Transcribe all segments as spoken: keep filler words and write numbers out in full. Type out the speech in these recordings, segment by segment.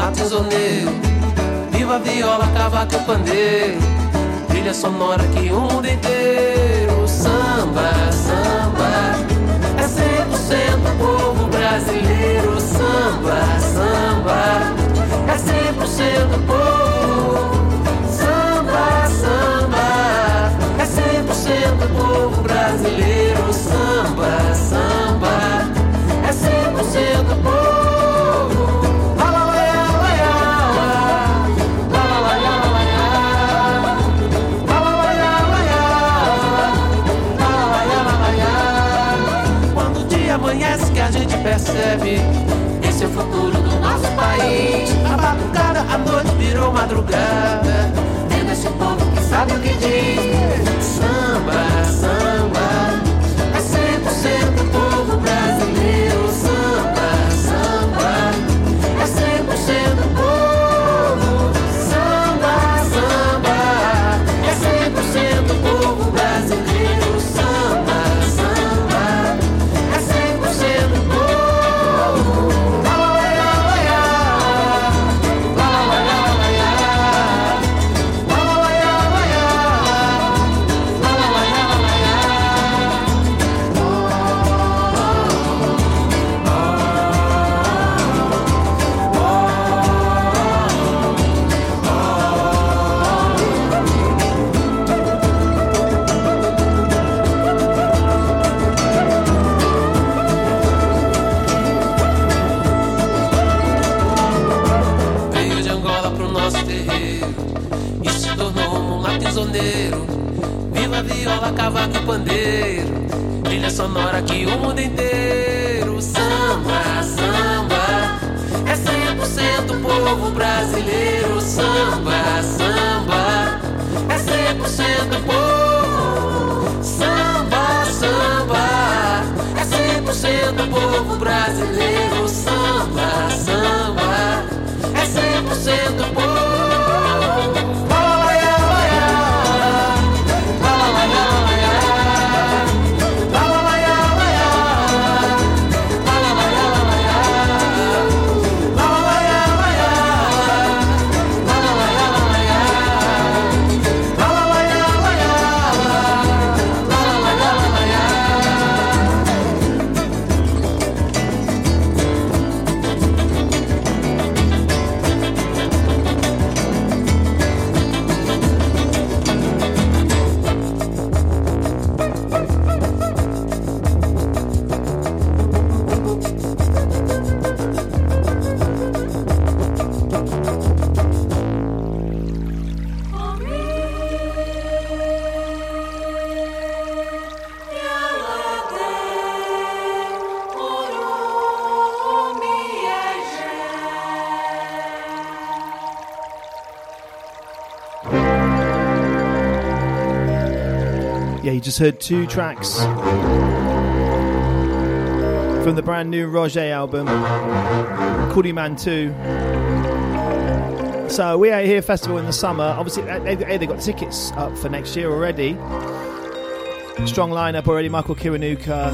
tesoneiro. Viva a viola, cavaco e pandeiro, trilha sonora que o mundo inteiro. Samba, samba, é cem por cento povo brasileiro. Samba, samba, é cem por cento povo. Samba, samba, é cem por cento povo brasileiro. Samba, samba, é cem por cento povo. Amanhece que a gente percebe, esse é o futuro do nosso país. A batucada, a noite virou madrugada, vendo esse povo que sabe o que diz. Samba, samba, é cem por cento povo brasileiro. Samba, samba, é cem por cento povo. Samba, samba, é cem por cento povo brasileiro. Samba, samba, é cem por cento povo. Lá, lá, lá, lá, lá, veio de Angola pro nosso terreiro e se tornou um mulato tesoneiro. Viva a viola, cavaco e pandeiro, trilha sonora que o mundo inteiro. Samba, samba, é cem por cento povo brasileiro. Samba, samba, é cem por cento povo. Samba, samba, é cem por cento povo brasileiro. Samba, samba, é cem por cento povo. Yeah, you just heard two tracks from the brand new Roger album, Coolie Man two. So we Out Here Festival in the summer. Obviously, they, they got tickets up for next year already. Strong lineup already. Michael Kiwanuka.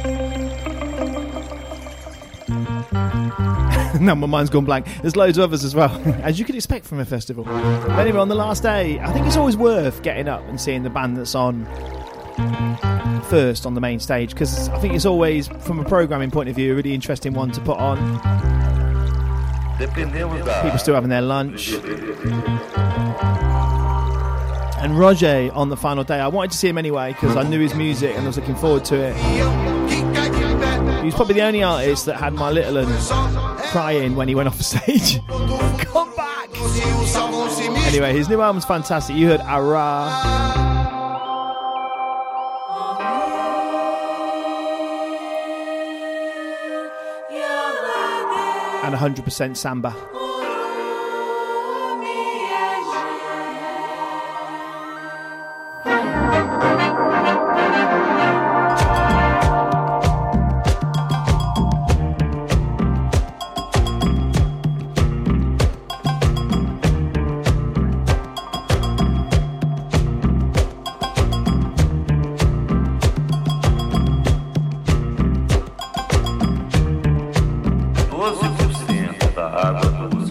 No, my mind's gone blank. There's loads of others as well, as you could expect from a festival. But anyway, on the last day, I think it's always worth getting up and seeing the band that's on first on the main stage, because I think it's always, from a programming point of view, a really interesting one to put on. People still having their lunch. And Roger on the final day, I wanted to see him anyway because I knew his music and I was looking forward to it. He was probably the only artist that had my little one crying when he went off the stage. Come back! Anyway, his new album's fantastic. You heard Ara. And one hundred percent Samba. doze por cento da água do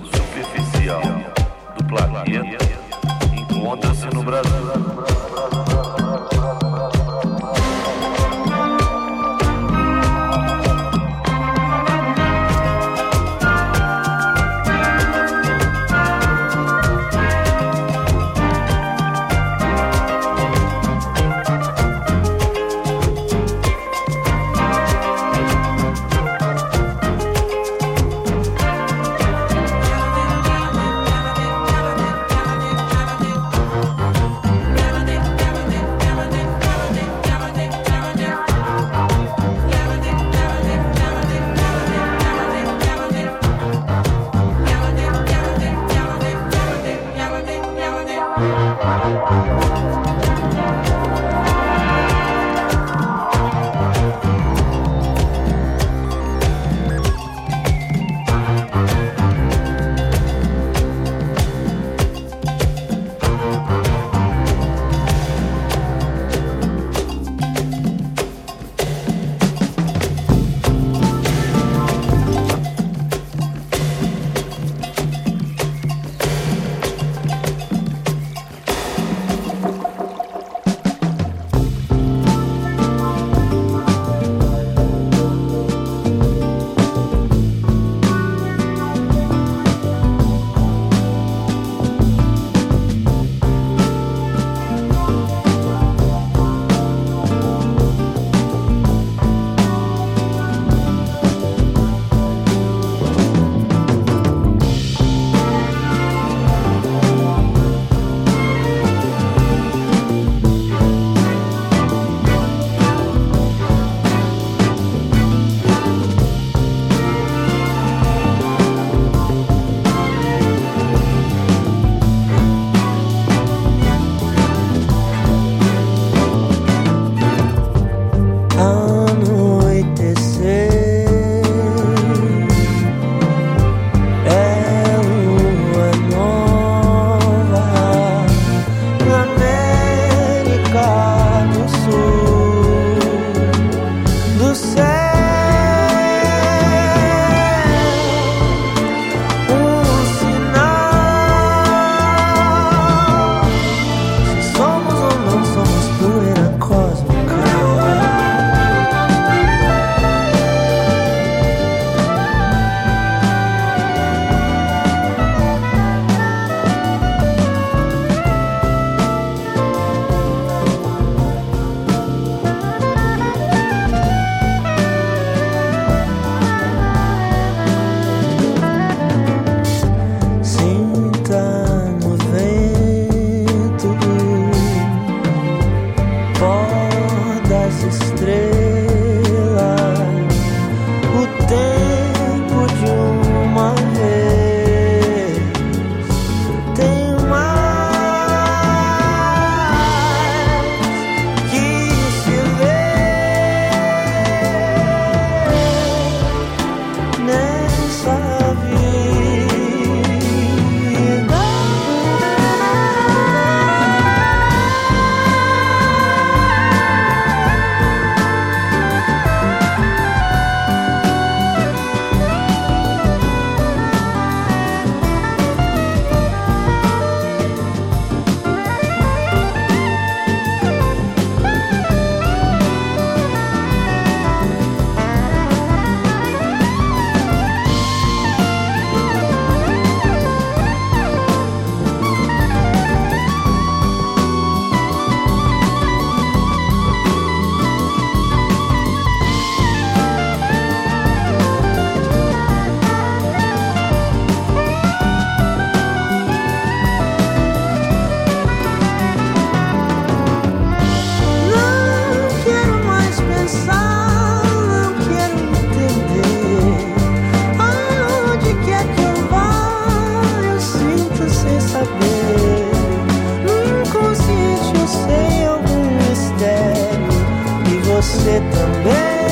você também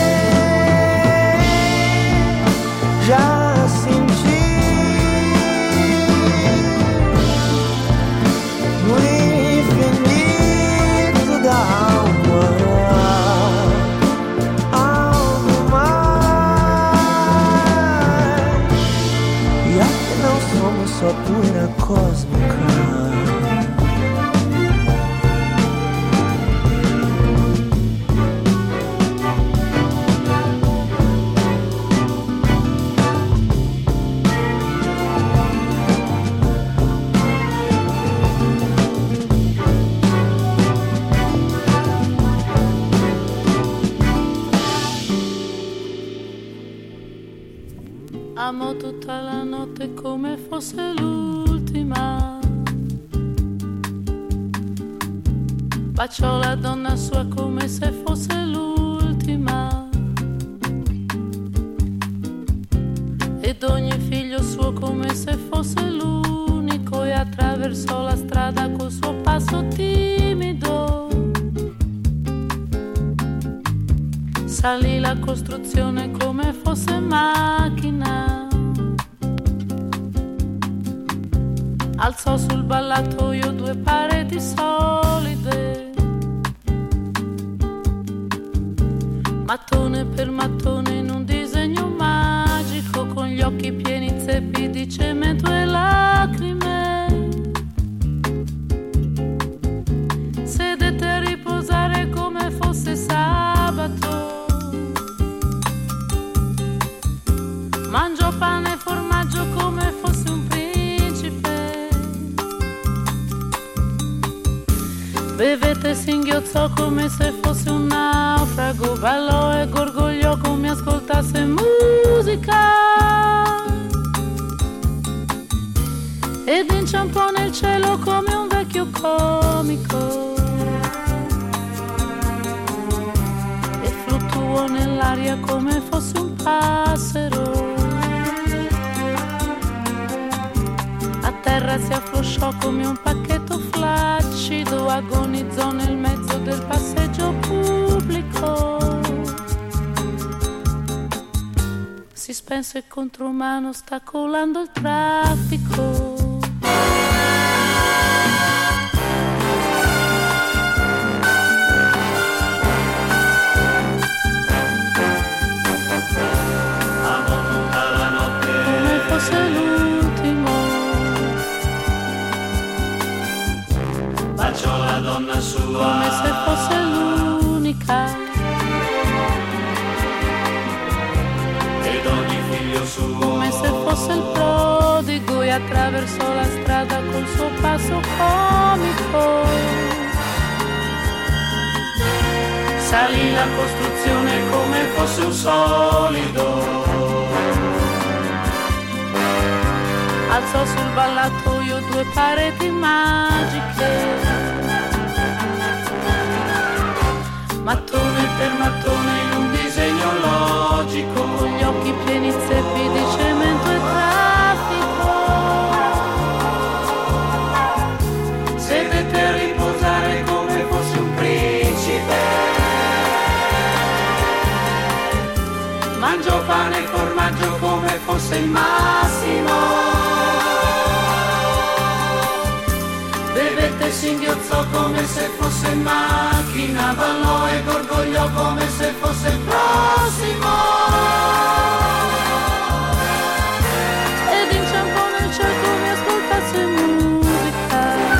já senti no infinito da alma algo mais, e afinal somos só poeira cósmica. Amo tutta la notte come fosse l'ultima. Bacio la donna sua come se fosse l'ultima. Ed ogni figlio suo come se fosse l'unico. E attraversò la strada col suo passo timido. Salì la costruzione come fosse macchina. Alzò sul ballatoio due pareti solide. Mattone per mattone in un disegno magico, con gli occhi pieni zeppi di cemento e lacrime. Sedette a riposare come fosse sabato. Mangiò pane e formaggio come fosse un principe. Bevette e singhiozzò come se fosse un naufrago. Ballò e gorgogliò come ascoltasse musica. Ed inciampò nel cielo come un vecchio comico. E fluttuò nell'aria come fosse un passero. A terra si afflosciò come un pacchetto flaccido, agonizzò nel mezzo del passeggio pubblico. Si spense contro mano, sta colando il traffico. attraversò la strada col suo passo comico. Salì la costruzione come fosse un solido. Alzò sul ballatoio due pareti magiche. Mattone per mattone in un disegno logico, con gli occhi pieni zeppi di cemento e traffico. Sedette a riposare come fosse un principe. Mangiò pane e formaggio come fosse il massimo. Bevette e singhiozzò come se fosse in macchina, ballò e gorgogliò come se fosse il prossimo. Ed inciampò nel cielo come ascoltasse musica.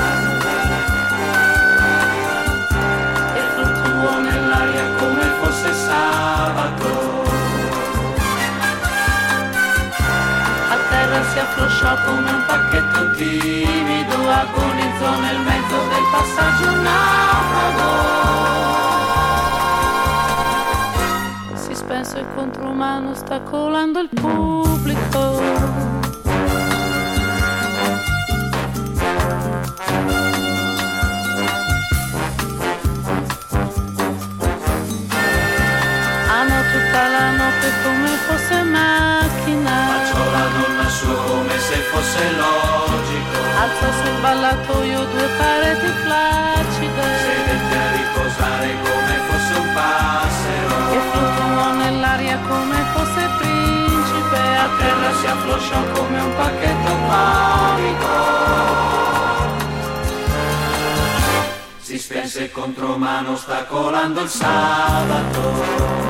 E fluttuò nell'aria come fosse sabato. A terra si afflosciò come un pacchetto timido, agonizzò nel mezzo del passaggio naufrago. Si spense il contromano, sta colando il pubblico. Amò tutta la notte come fosse macchina. Baciò la donna sua come se fosse logico. Alzò sul ballatoio due pareti flacide. Sedette a riposare come fosse un passero. E fluttuò nell'aria come fosse principe. A terra si afflosciò come un pacchetto comico. Si spense il contromano, sta colando il sabato.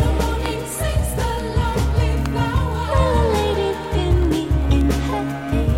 Hey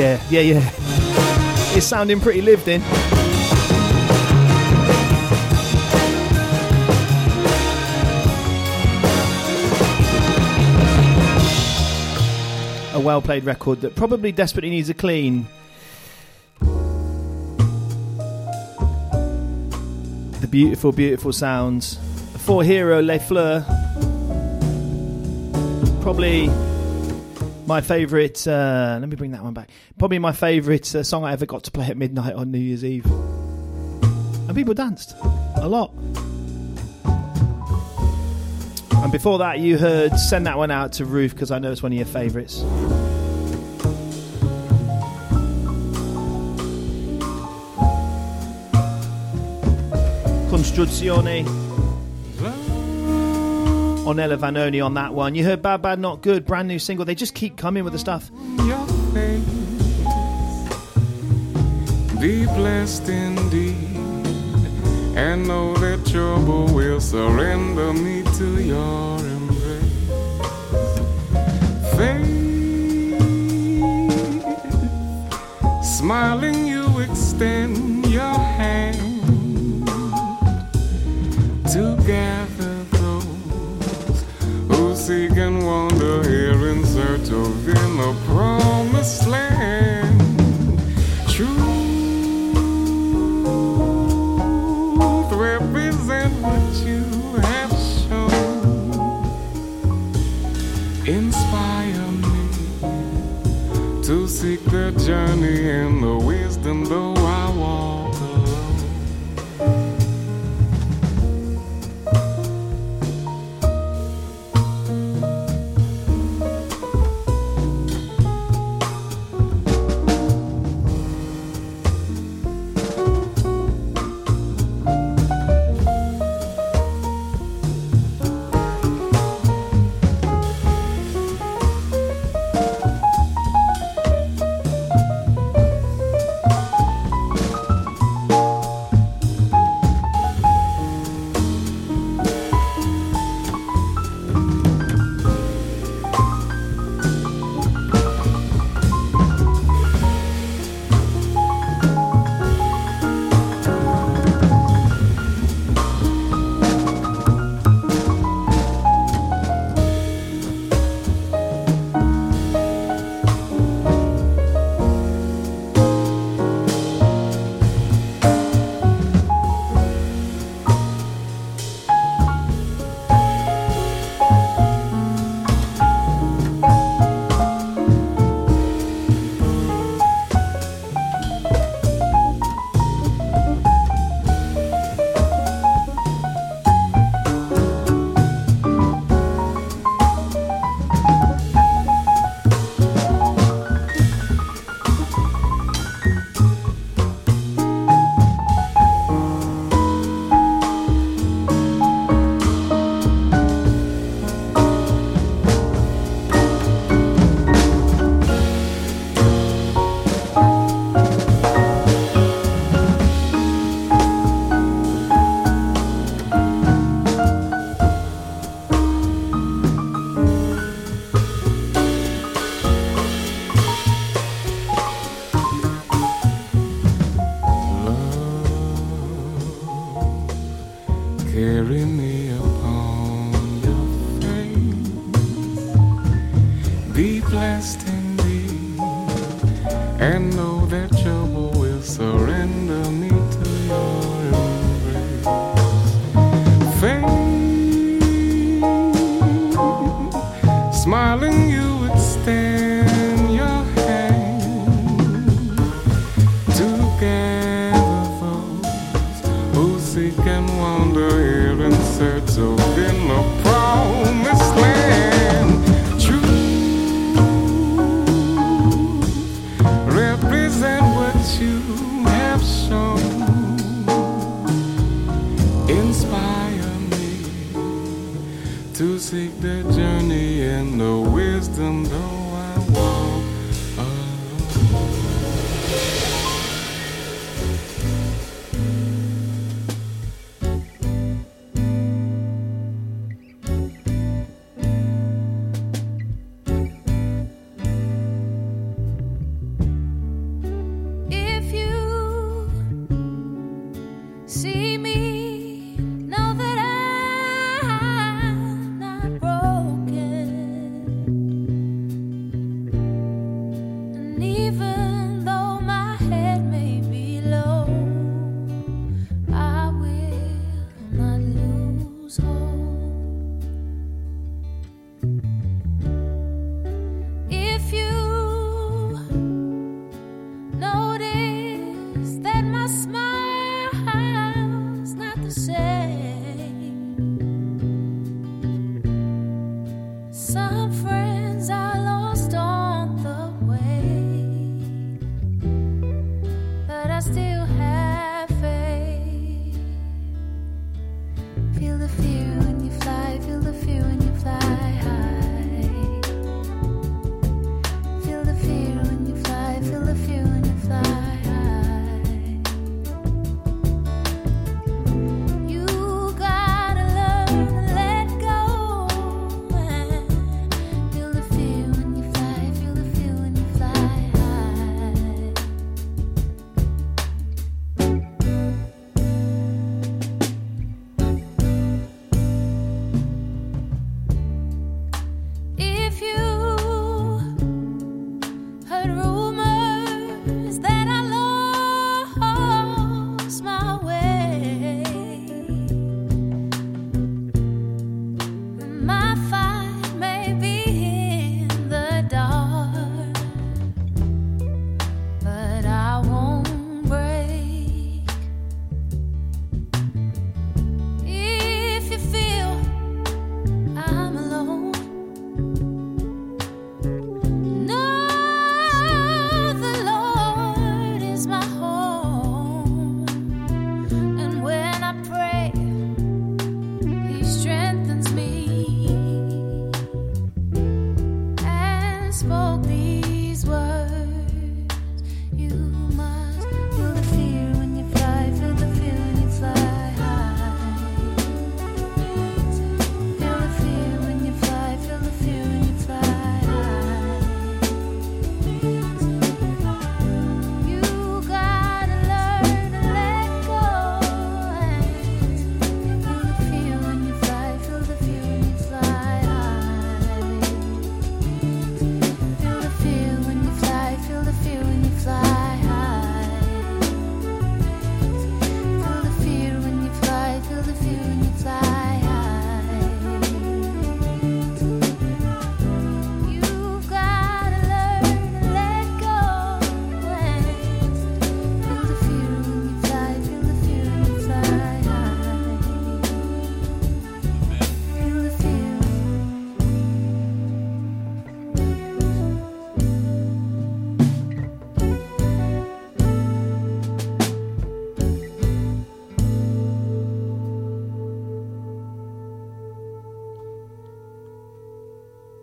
Yeah, yeah, yeah. It's sounding pretty lived in. A well-played record that probably desperately needs a clean. The beautiful, beautiful sounds. For Hero, Les Fleurs. Probably my favourite, uh, let me bring that one back. Probably my favourite uh, song I ever got to play at midnight on New Year's Eve. And people danced a lot. And before that you heard Send That One Out to Ruth, because I know it's one of your favourites. Construzione. Ornella Vanoni on that one. You heard Bad Bad Not Good, brand new single. They just keep coming with the stuff. Your face, be blessed indeed, and know that trouble will surrender me to your embrace. Faith, smiling you extend your hand to gather those who seek and wander here in search of in a promised land. Truth represent what you have shown. Inspire me to seek the journey and the wisdom though I walk alone. Carry me upon your face. Be blessed indeed, and know that trouble will surrender me to your embrace. Faith, smiling you extend your hand to gather those who seek and wander here in search of in the promised land. Truth represent what you have shown. Inspire me to seek the journey and the wisdom though I walk alone.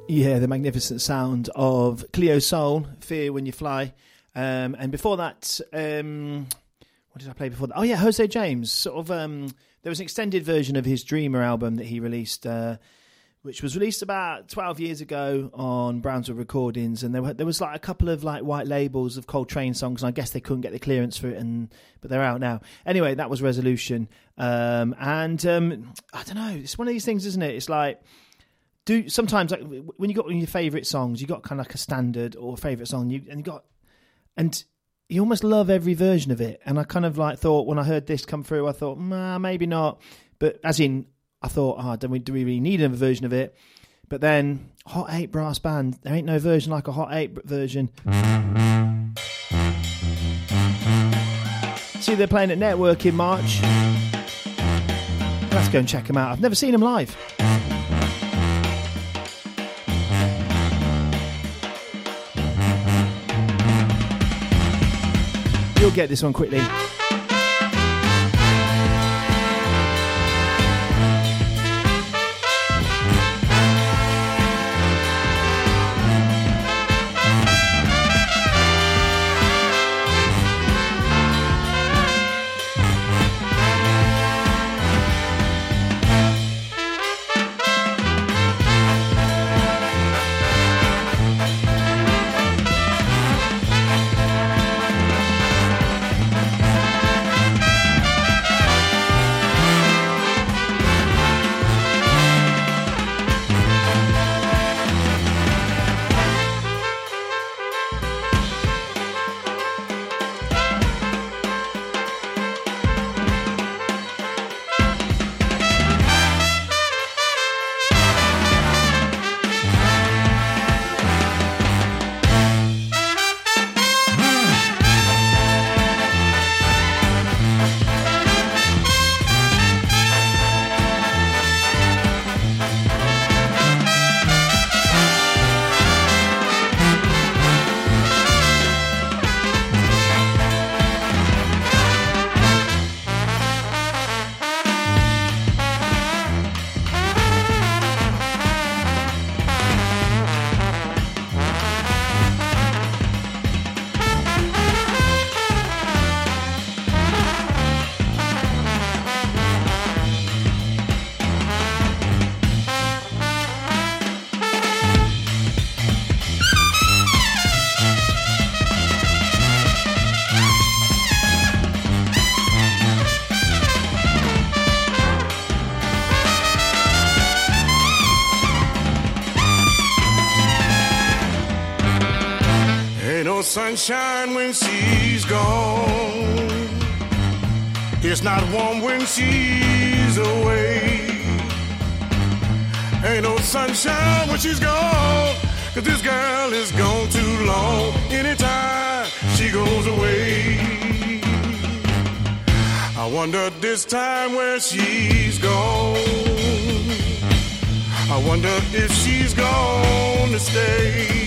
Yeah, the magnificent sound of Cleo Soul, Fear When You Fly. Um, and before that, um, what did I play before that? Oh, yeah, Jose James. Sort of, um, there was an extended version of his Dreamer album that he released, uh, which was released about twelve years ago on Brownswood Recordings. And there were, there was like a couple of like white labels of Coltrane songs, and I guess they couldn't get the clearance for it, and but they're out now. Anyway, that was Resolution. Um, and um, I don't know, it's one of these things, isn't it? It's like, Do sometimes like when you got one of your favourite songs, you got kind of like a standard or favourite song, you and you got and you almost love every version of it. And I kind of like thought when I heard this come through, I thought, nah, maybe not. But as in, I thought, oh, do we do we really need another version of it? But then Hot Eight Brass Band, there ain't no version like a Hot Eight version. See, they're playing at Network in March. Let's go and check them out. I've never seen them live. You'll get this one quickly. Sunshine when she's gone. It's not warm when she's away. Ain't no sunshine when she's gone, 'cause this girl is gone too long. Anytime she goes away, I wonder this time where she's gone. I wonder if she's gonna stay.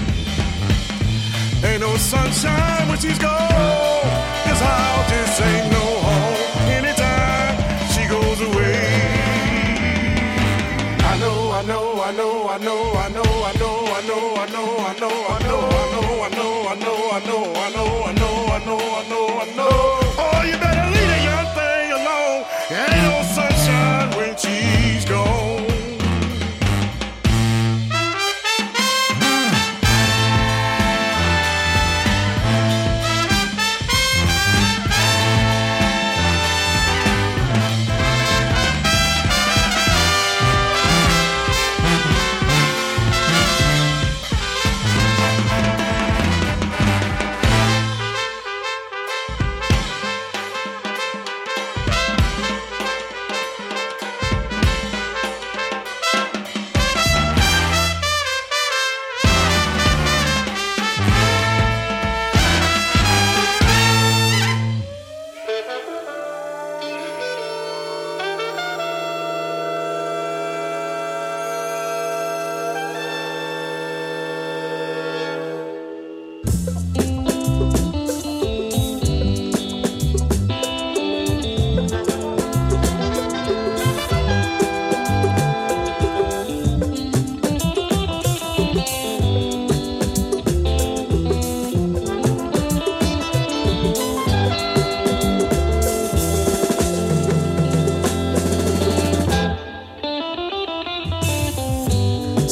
Ain't no sunshine when she's gone. This house just ain't no home. Anytime she goes away. I know, I know, I know, I know, I know, I know, I know, I know, I know, I know, I know, I know, I know, I know, I know, I know, I know, I know, I know. Oh, you better leave that young thing alone. Ain't no sunshine when she's gone.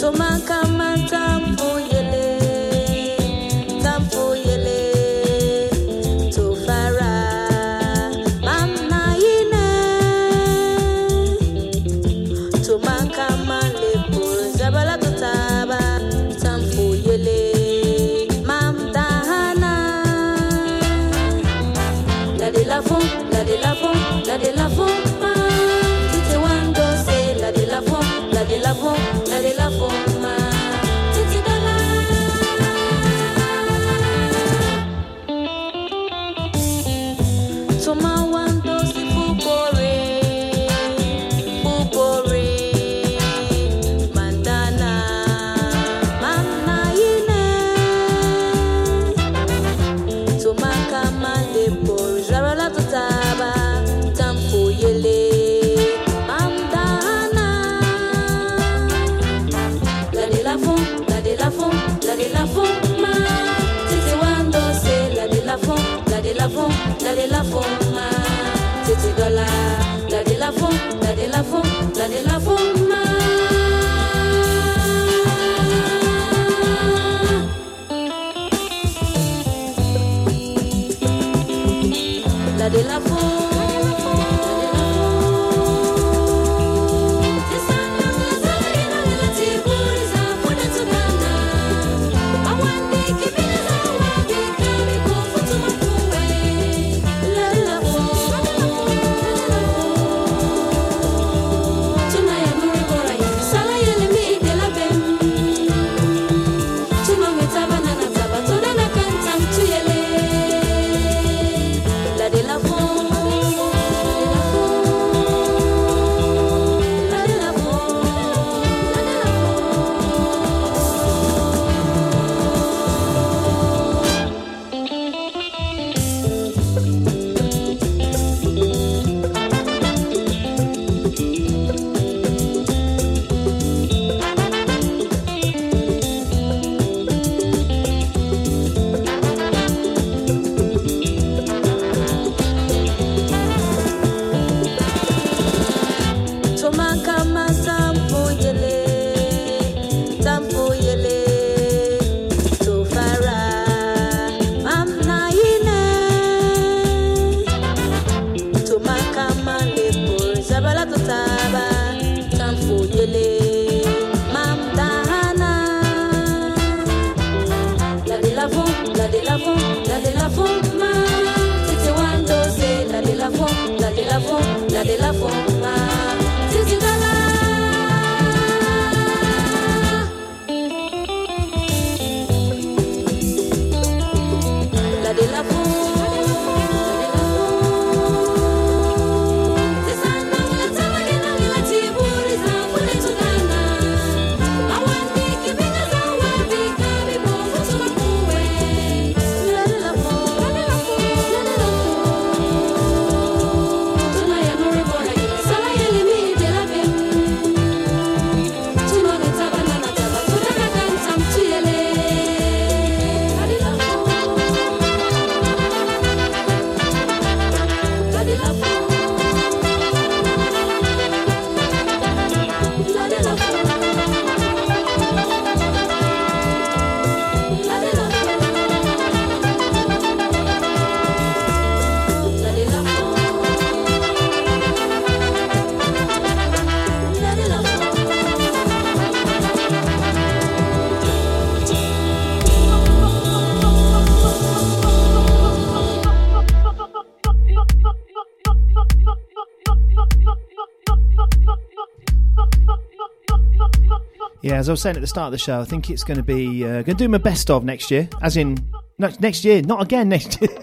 Yeah, as I was saying at the start of the show, I think it's going to be uh, going to do my best of next year, as in no, next year, not again next year.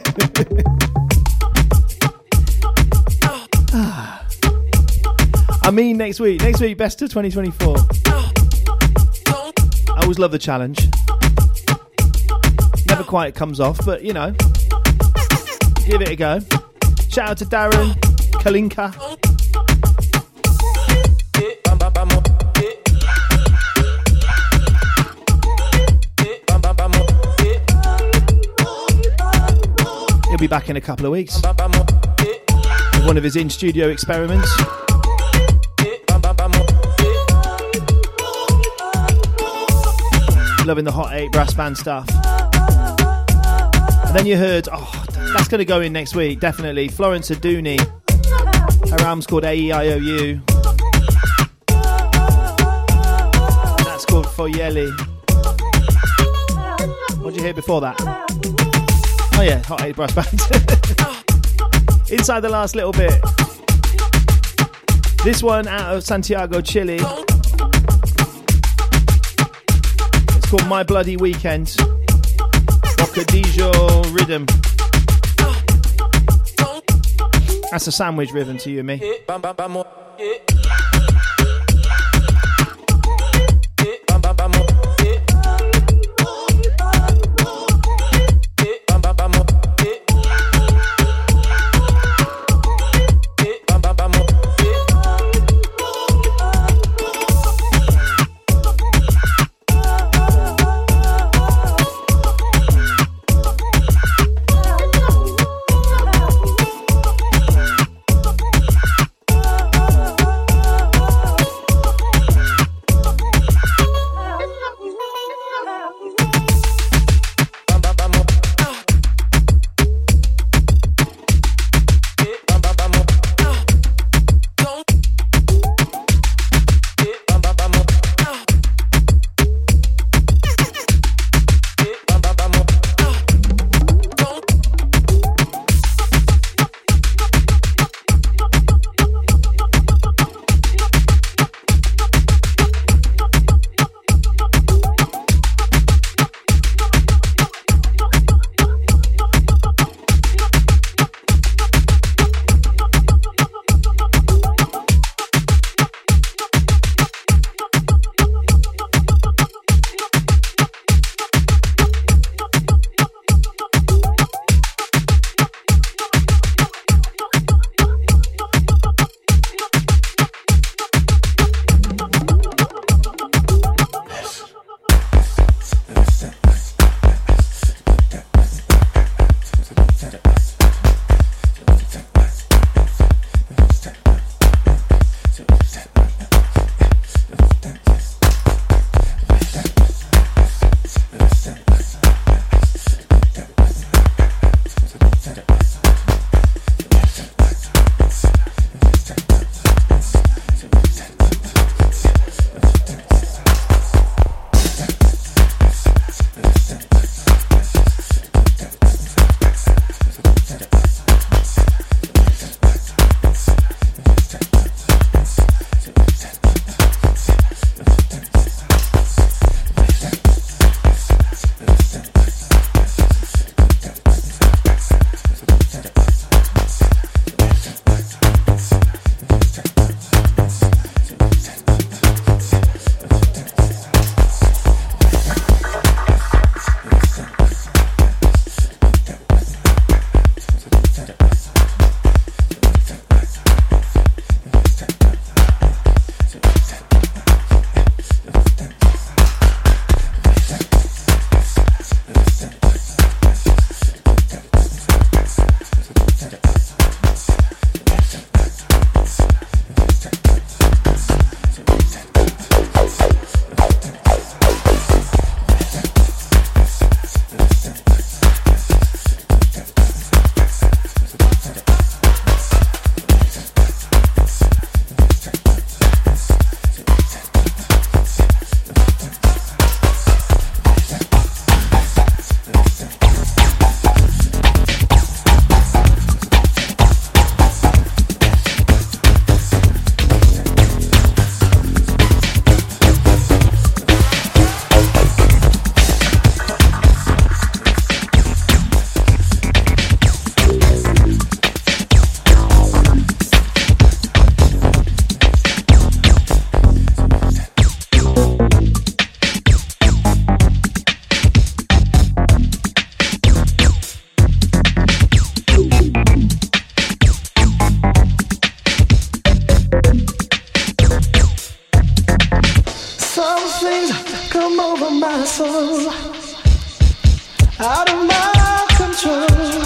I mean next week, next week, best of twenty twenty-four. I always love the challenge. Never quite comes off, but you know, give it a go. Shout out to Darren, Kalinka. He'll be back in a couple of weeks. One of his in-studio experiments. loving the Hot eight brass band stuff. And then you heard, oh, that's going to go in next week, definitely. Florence Aduni. Her album's called A E I O U. And that's called Foyeli. What did you hear before that? Oh yeah, Hot eight brass band. Inside the last little bit. This one out of Santiago, Chile. It's called My Bloody Weekend. Bocadillo Rhythm. That's a sandwich rhythm to you and me. soul out of my control.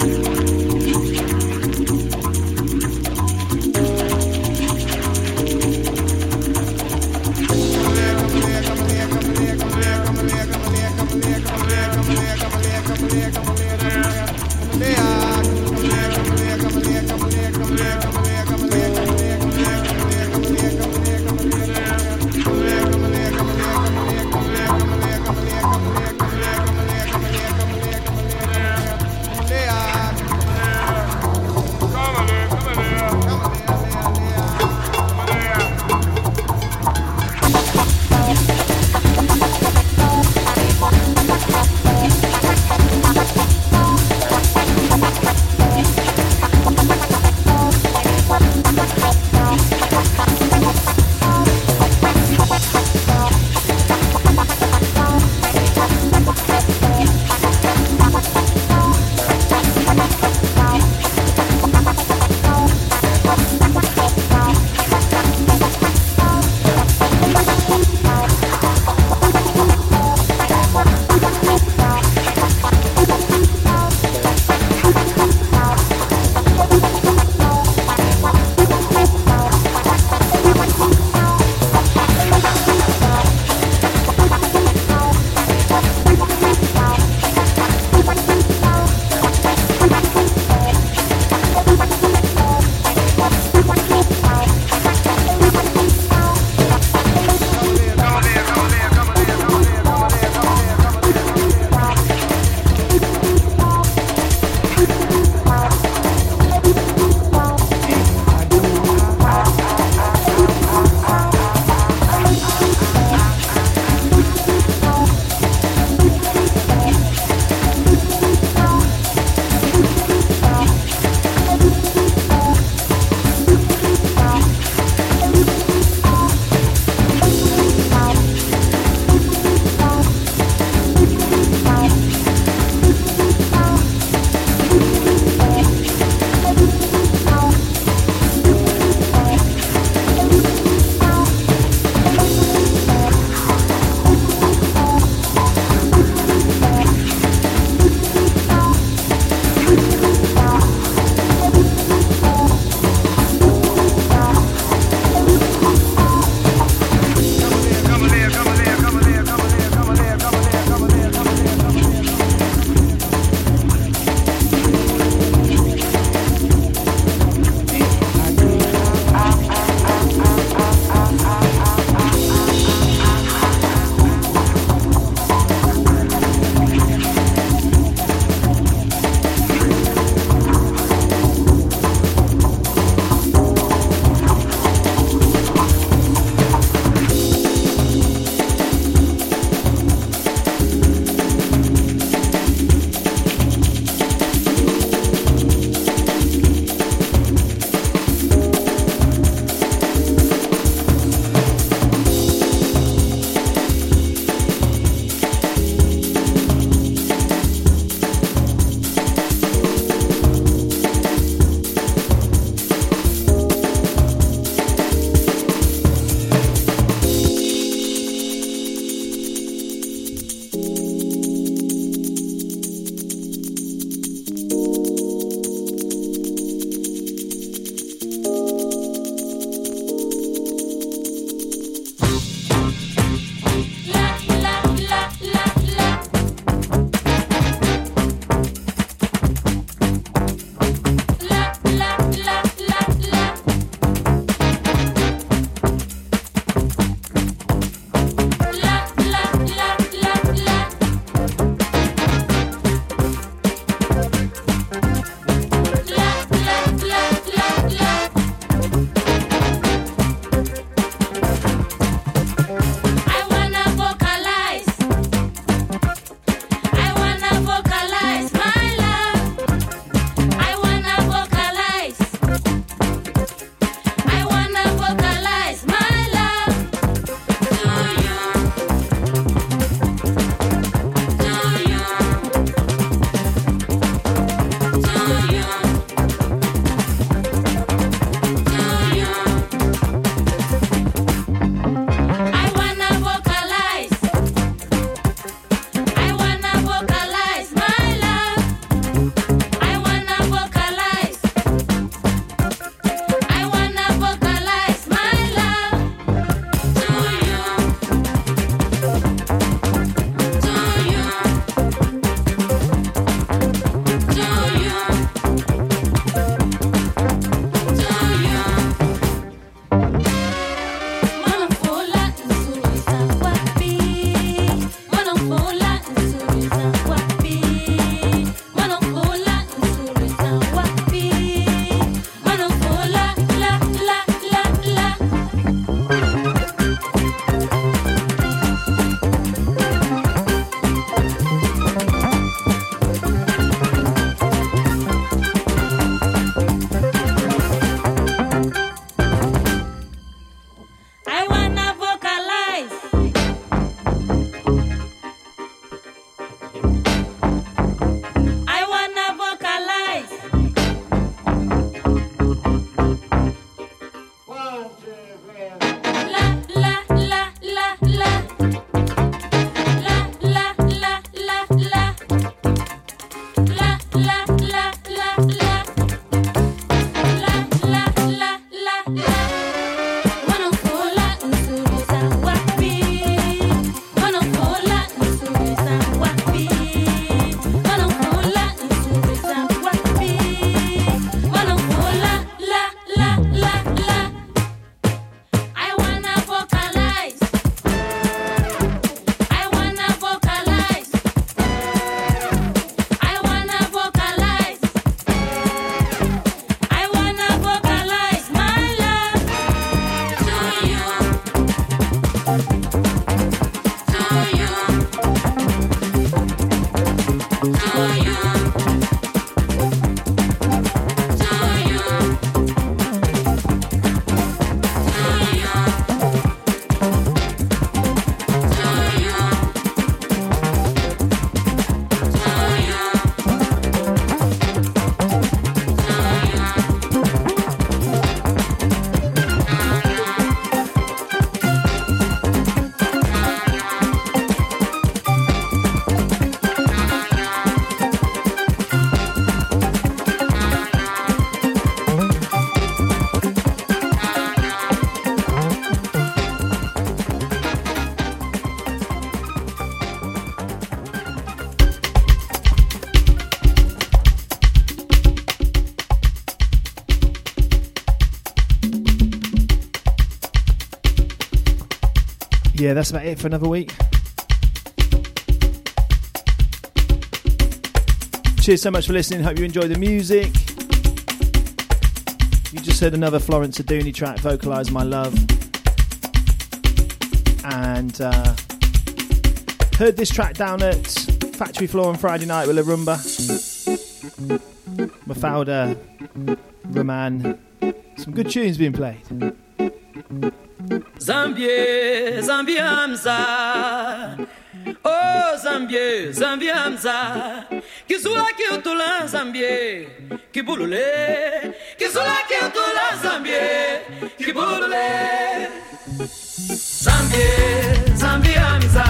I wanna Yeah, that's about it for another week. Cheers so much for listening. Hope you enjoyed the music. You just heard another Florence Aduni track, Vocalise My Love. And uh, heard this track down at Factory Floor on Friday night with La Rumba. Mafalda, Roman. Some good tunes being played. Zambie, Zambie Hamza. Oh Zambie, Zambie Hamza. Kisula kiutula Zambie, kibulule. Kisula kiutula Zambie, kibulule. Zambie, Zambie Hamza.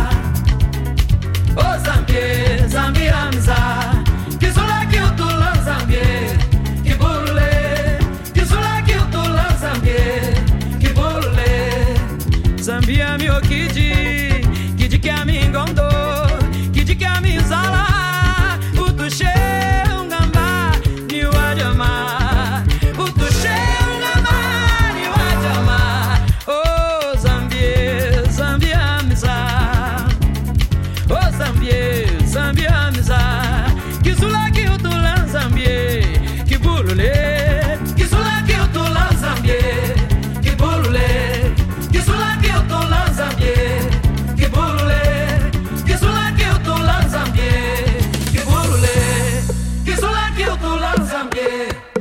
Oh Zambie, Zambie Hamza. Kisula kiutula Zambie, kibulule. Kisula kiutula Zambie, kibulule. Zambia mio kiji, kiji kia mingondo, kiji kia mizala. Utushe ungamba ni wajama, utushe ungamba ni wajama. Oh Zambie, Zambie Hamza. Oh Zambie, Zambie Hamza. Kisula kiutula Zambie, kibulule. Kisula kiutula Zambie, kibulule. Kisula kiutula Zambie, kibulule. Kisula kiutula Zambie, kibulule. Kisula kiutula Zambie.